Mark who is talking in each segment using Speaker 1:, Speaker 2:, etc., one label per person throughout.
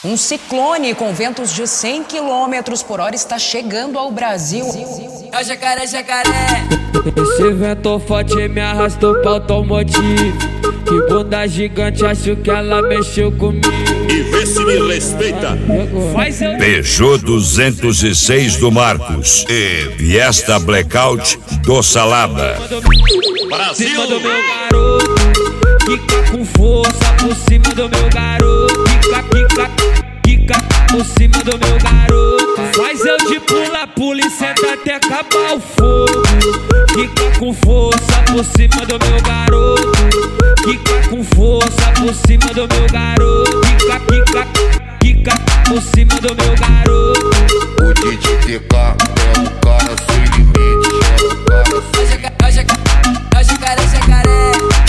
Speaker 1: Um ciclone com ventos de 100 km por hora está chegando ao Brasil.
Speaker 2: É o jacaré, jacaré.
Speaker 3: Esse vento forte me arrastou pra automotivo. Que bunda gigante, acho que ela mexeu comigo.
Speaker 4: E vê se me respeita.
Speaker 5: Peugeot 206 do Marcos e Fiesta Blackout do Salada.
Speaker 4: Brasil!
Speaker 3: Cima do meu garoto, quica com força por cima do meu garoto. Quica por cima do meu garoto. Faz eu de pula e senta até acabar o fogo. Quica com força por cima do meu garoto. Quica com força por cima do meu garoto. Quica por cima do meu garoto.
Speaker 6: O DJ TK é um cara sem limite.
Speaker 2: É o jacaré, jacaré.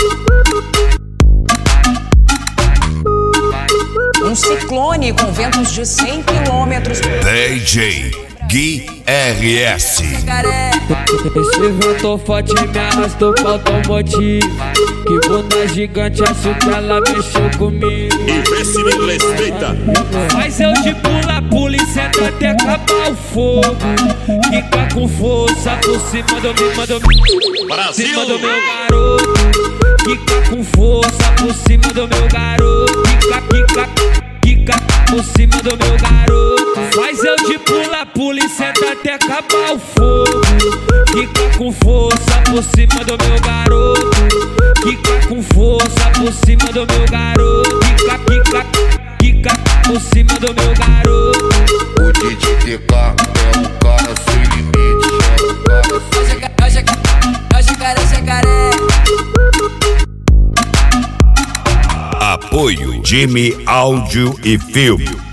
Speaker 1: Um ciclone com ventos de 100 km.
Speaker 5: DJ Gui RS.
Speaker 2: Jacaré.
Speaker 3: Esse vento forte me arrastou pra automotivo. Que bunda gigante, acho que ela mexeu comigo.
Speaker 4: E vê se me respeita.
Speaker 3: Faz eu de pula e senta até acabar o fogo. Quica com força por cima do meu
Speaker 4: Brasil!
Speaker 3: cima do meu garoto. Quica com força por cima do meu garoto. Quica por cima do meu garoto. Faz eu de pula e senta até acabar o fogo. Quica com força por cima do meu garoto. Quica com força por cima do meu garoto. Quica por cima do meu garoto.
Speaker 6: O DJ TK é um cara sem limite.
Speaker 2: É o jacaré, jacaré.
Speaker 5: Apoio Jimmy Áudio e Filme.